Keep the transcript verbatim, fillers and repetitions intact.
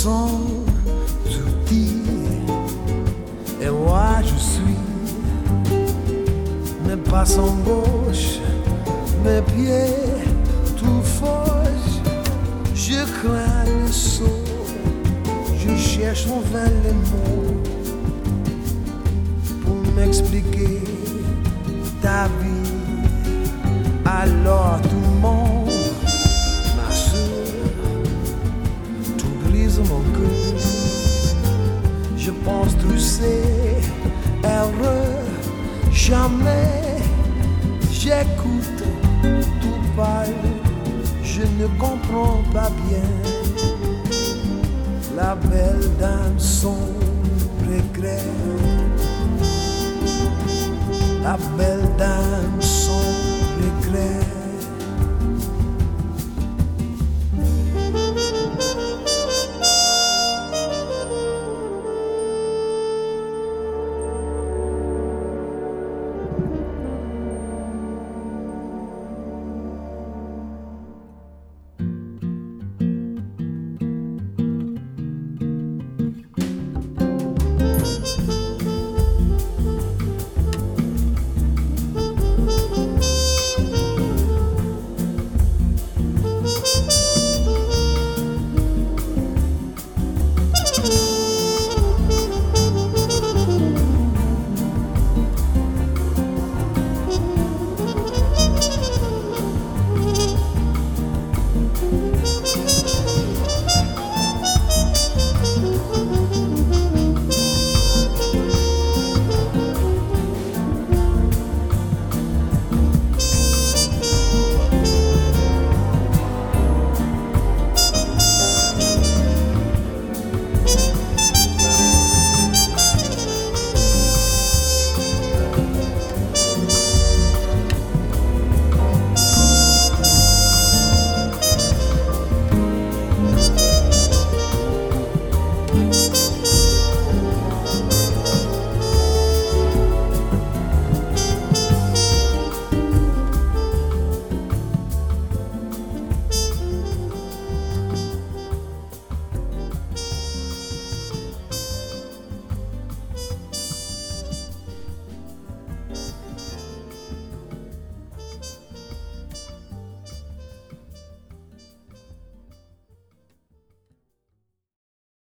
sans tout dire. Et moi je suis mes pas en gauche, mes pieds tout fauche. Je crains le saut, je cherche envers les mots pour m'expliquer ta vie. Alors tout le monde, ma soeur, tout brise mon cœur. Je pense tous ces erreurs, jamais j'écoute tout parle. Je ne comprends pas bien la belle dame son regret. La belle dame son regret.